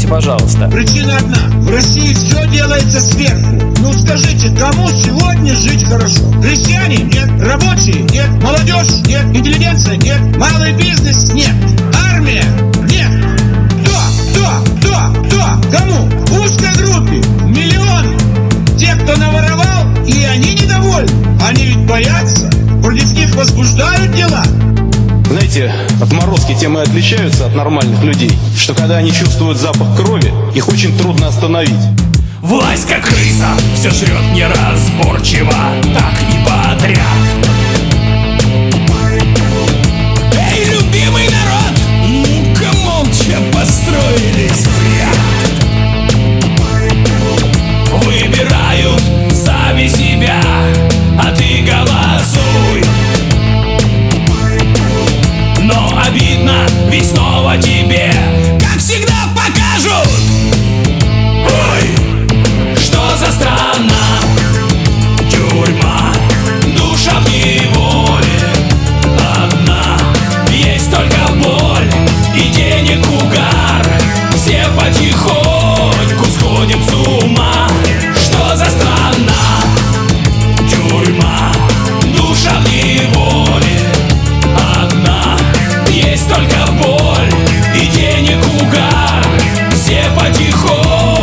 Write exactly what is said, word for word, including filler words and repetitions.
Скажите, пожалуйста. Причина одна. В России все делается сверху. Ну скажите, кому сегодня жить хорошо? Крестьяне? Нет. Рабочие? Нет. Молодежь? Нет. Интеллигенция? Нет. Малый бизнес? Нет. Армия? Нет. Кто? Кто? Кто? Кто? Кому? В узкой группе. Миллион. Те, кто наворовал, и они недовольны. Они ведь боятся. Против них возбуждают дела. Знаете, отморозки тем и отличаются от нормальных людей, что когда они чувствуют запах крови, их очень трудно остановить. Власть как крыса все жрет неразборчиво, так и подряд. Эй, любимый народ, ну-ка молча построились в ряд. Выбирают сами себя, а ты голосуй. Но обидно, ведь снова тебе, как всегда, покажут. Ой, что за страна? Тюрьма, душа в неволе одна. Есть только боль и денег угар. Все потихоньку сходим с ума. Что за страна? Тюрьма, душа в неволе одна. Есть только боль и денег угар. Все потихоньку